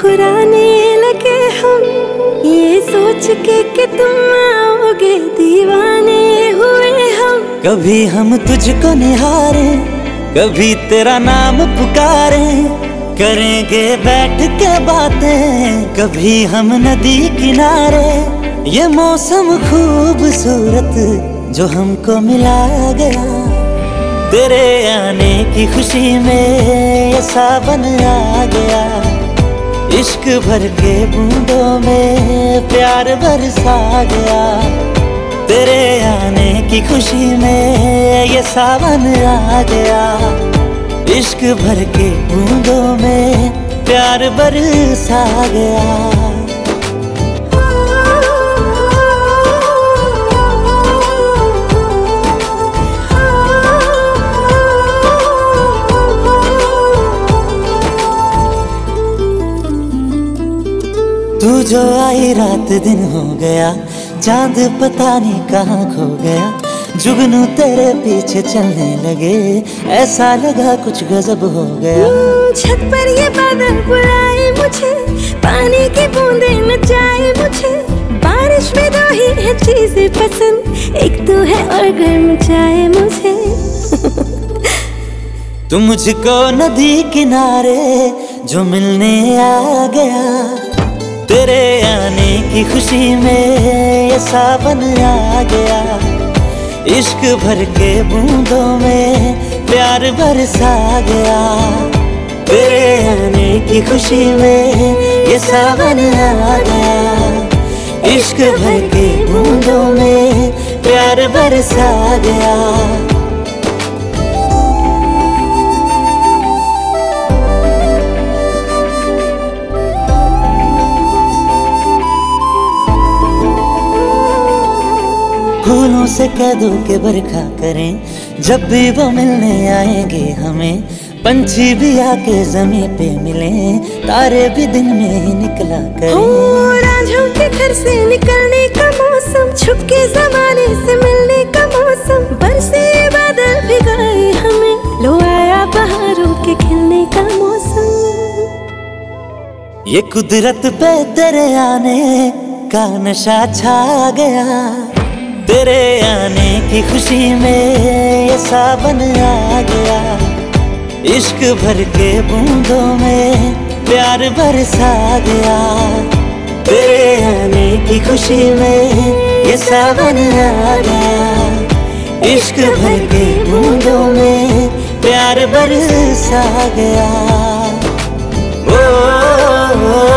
मुस्कुराने लगे हम, ये सोच के कि तुम आओगे, दीवाने हुए हम। कभी हम तुझको निहारे, कभी तेरा नाम पुकारे, करेंगे बैठ के बातें कभी हम नदी किनारे। ये मौसम खूबसूरत जो हमको मिला गया, तेरे आने की खुशी में ये सावन आ गया। इश्क भर के बूंदों में प्यार बरसा गया, तेरे आने की खुशी में ये सावन आ गया। इश्क भर के बूंदों में प्यार बरसा गया। तू जो आई रात दिन हो गया, चांद पता नहीं कहाँ खो गया। जुगनू तेरे पीछे चलने लगे, ऐसा लगा कुछ गजब हो गया। छत पर ये बादल बुलाए मुझे, पानी की बूंदें नचाए मुझे। बारिश में दो ही है चीजें पसंद, एक तू है और गर्म चाय मुझे। तू मुझको नदी किनारे जो मिलने आ गया, तेरे आने की खुशी में ये सावन आ गया। इश्क भर के बूंदों में प्यार बरसा गया, तेरे आने की खुशी में ये सावन आ गया। इश्क भर के बूंदों में प्यार बरसा गया। फूलों से कह दो के बरखा करें, जब भी वो मिलने आएंगे हमें। पंछी भी आके जमीन पे मिले, तारे भी दिन में ही निकला करें। रांझों के घर से निकलने का मौसम, छुपके जमाने से मिलने का मौसम। बरसे बादल भिगाए हमें, लो आया बहारों के खिलने का मौसम। ये कुदरत पे तेरे आने का नशा छा गया, तेरे आने की खुशी में ये सावन आ गया। इश्क भर के बूंदों में प्यार बरसा गया, तेरे आने की खुशी में ये सावन आ गया। इश्क भर के बूंदों में प्यार बरसा गया। ओ